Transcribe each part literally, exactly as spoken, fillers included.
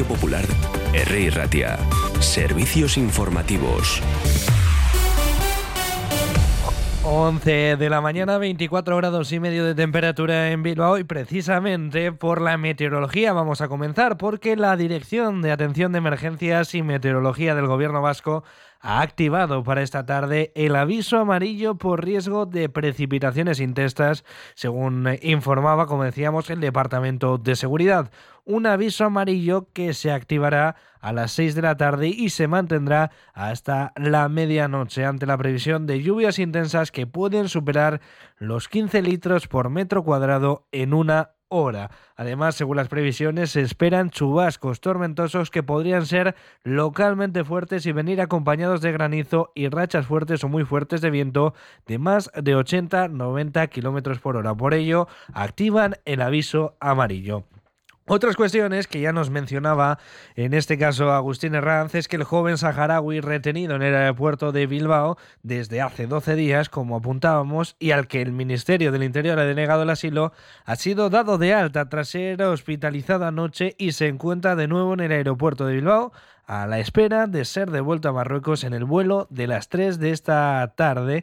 Popular, R. Ratia. Servicios informativos. once de la mañana, veinticuatro grados y medio de temperatura en Bilbao, y precisamente por la meteorología vamos a comenzar, porque la Dirección de Atención de Emergencias y Meteorología del Gobierno Vasco ha activado para esta tarde el aviso amarillo por riesgo de precipitaciones intensas, según informaba, como decíamos, el Departamento de Seguridad. Un aviso amarillo que se activará a las seis de la tarde y se mantendrá hasta la medianoche ante la previsión de lluvias intensas que pueden superar los quince litros por metro cuadrado en una hora. Además, según las previsiones, se esperan chubascos tormentosos que podrían ser localmente fuertes y venir acompañados de granizo y rachas fuertes o muy fuertes de viento de más de ochenta a noventa kilómetros por hora. Por ello, activan el aviso amarillo. Otras cuestiones que ya nos mencionaba, en este caso Agustín Herranz, es que el joven saharaui retenido en el aeropuerto de Bilbao desde hace doce días, como apuntábamos, y al que el Ministerio del Interior ha denegado el asilo, ha sido dado de alta tras ser hospitalizado anoche y se encuentra de nuevo en el aeropuerto de Bilbao, a la espera de ser devuelto a Marruecos en el vuelo de las tres de esta tarde,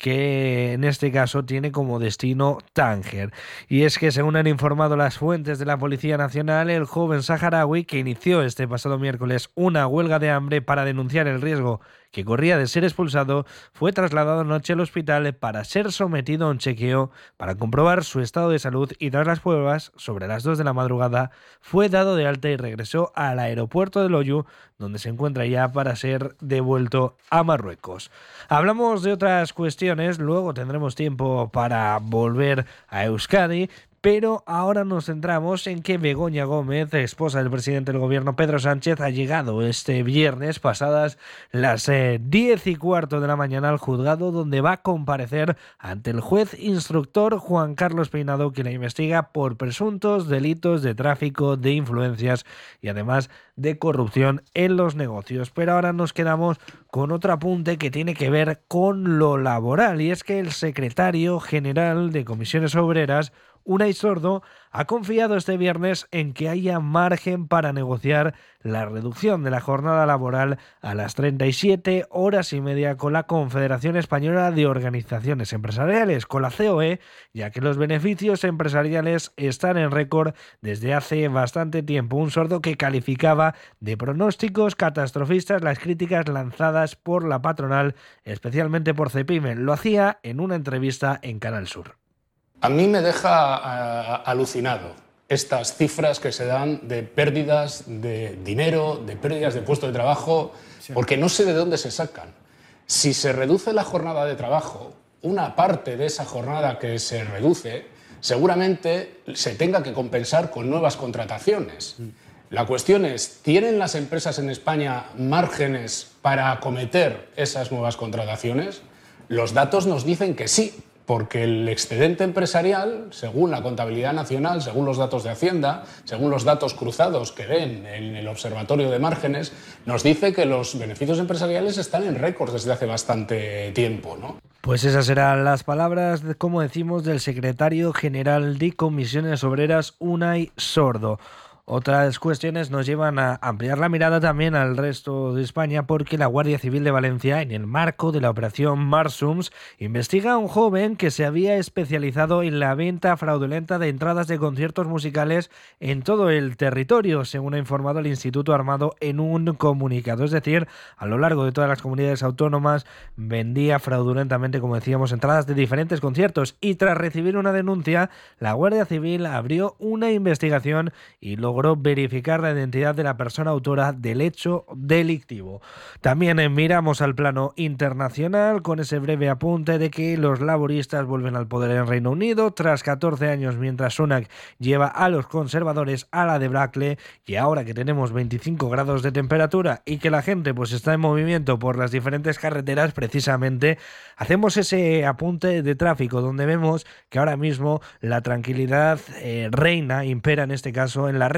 que en este caso tiene como destino Tánger. Y es que, según han informado las fuentes de la Policía Nacional, el joven saharaui, que inició este pasado miércoles una huelga de hambre para denunciar el riesgo que corría de ser expulsado, fue trasladado anoche al hospital para ser sometido a un chequeo para comprobar su estado de salud, y tras las pruebas, sobre las dos de la madrugada, fue dado de alta y regresó al aeropuerto de Loiu, donde se encuentra ya para ser devuelto a Marruecos. Hablamos de otras cuestiones, luego tendremos tiempo para volver a Euskadi, pero ahora nos centramos en que Begoña Gómez, esposa del presidente del gobierno Pedro Sánchez, ha llegado este viernes pasadas las eh, diez y cuarto de la mañana al juzgado, donde va a comparecer ante el juez instructor Juan Carlos Peinado, que la investiga por presuntos delitos de tráfico de influencias y además de corrupción en los negocios. Pero ahora nos quedamos con otro apunte que tiene que ver con lo laboral, y es que el secretario general de Comisiones Obreras, Unai Sordo, ha confiado este viernes en que haya margen para negociar la reducción de la jornada laboral a las treinta y siete horas y media con la Confederación Española de Organizaciones Empresariales, con la C O E, ya que los beneficios empresariales están en récord desde hace bastante tiempo. Un Sordo que calificaba de pronósticos catastrofistas las críticas lanzadas por la patronal, especialmente por Cepime. Lo hacía en una entrevista en Canal Sur. A mí me deja uh, alucinado estas cifras que se dan de pérdidas de dinero, de pérdidas de puestos de trabajo, sí, porque no sé de dónde se sacan. Si se reduce la jornada de trabajo, una parte de esa jornada que se reduce seguramente se tenga que compensar con nuevas contrataciones. Mm. La cuestión es, ¿tienen las empresas en España márgenes para acometer esas nuevas contrataciones? Los datos nos dicen que sí, porque el excedente empresarial, según la contabilidad nacional, según los datos de Hacienda, según los datos cruzados que ven en el Observatorio de Márgenes, nos dice que los beneficios empresariales están en récord desde hace bastante tiempo, ¿no? Pues esas serán las palabras, como decimos, del secretario general de Comisiones Obreras, Unai Sordo. Otras cuestiones nos llevan a ampliar la mirada también al resto de España, porque la Guardia Civil de Valencia, en el marco de la operación Marsums, investiga a un joven que se había especializado en la venta fraudulenta de entradas de conciertos musicales en todo el territorio, según ha informado el Instituto Armado en un comunicado. Es decir, a lo largo de todas las comunidades autónomas vendía fraudulentamente, como decíamos, entradas de diferentes conciertos, y tras recibir una denuncia, la Guardia Civil abrió una investigación y logró verificar la identidad de la persona autora del hecho delictivo. También eh, miramos al plano internacional con ese breve apunte de que los laboristas vuelven al poder en Reino Unido tras catorce años, mientras Sunak lleva a los conservadores a la debacle, y ahora que tenemos veinticinco grados de temperatura y que la gente pues está en movimiento por las diferentes carreteras, precisamente hacemos ese apunte de tráfico donde vemos que ahora mismo la tranquilidad eh, reina, impera en este caso en la red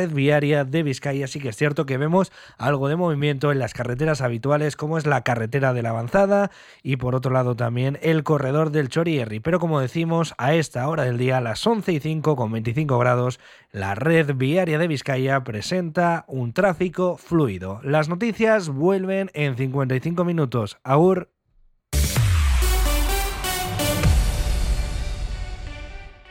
red viaria de Vizcaya sí que es cierto que vemos algo de movimiento en las carreteras habituales, como es la carretera de la Avanzada y por otro lado también el corredor del Chorierri. Pero como decimos, a esta hora del día, a las once y cinco con veinticinco grados, la red viaria de Vizcaya presenta un tráfico fluido. Las noticias vuelven en cincuenta y cinco minutos. Agur.